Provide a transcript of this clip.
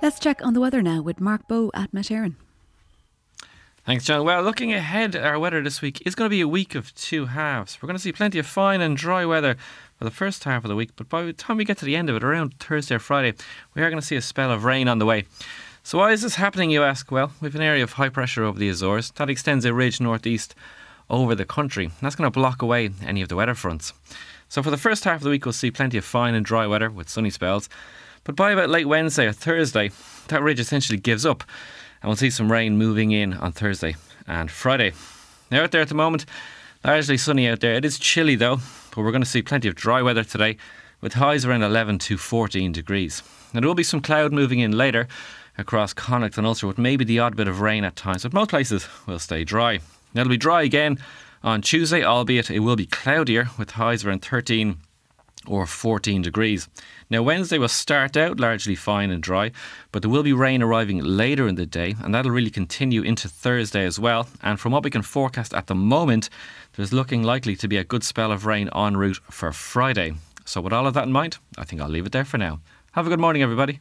Let's check on the weather now with Mark Bowe at Met Éireann. Thanks, John. Well, looking ahead, our weather this week is going to be a week of two halves. We're going to see plenty of fine and dry weather for the first half of the week, but by the time we get to the end of it, around Thursday or Friday, we are going to see a spell of rain on the way. So why is this happening, you ask? Well, we have an area of high pressure over the Azores that extends a ridge northeast over the country, and that's going to block away any of the weather fronts. So for the first half of the week, we'll see plenty of fine and dry weather with sunny spells, but by about late Wednesday or Thursday, that ridge essentially gives up, and we'll see some rain moving in on Thursday and Friday. Now out there at the moment, largely sunny out there. It is chilly though, but we're going to see plenty of dry weather today with highs around 11 to 14 degrees. Now there will be some cloud moving in later across Connacht and Ulster with maybe the odd bit of rain at times, but most places will stay dry. Now it'll be dry again on Tuesday, albeit it will be cloudier with highs around 13 or 14 degrees. Now Wednesday will start out largely fine and dry, but there will be rain arriving later in the day, and that'll really continue into Thursday as well. And from what we can forecast at the moment, there's looking likely to be a good spell of rain en route for Friday. So with all of that in mind, I think I'll leave it there for now. Have a good morning, everybody.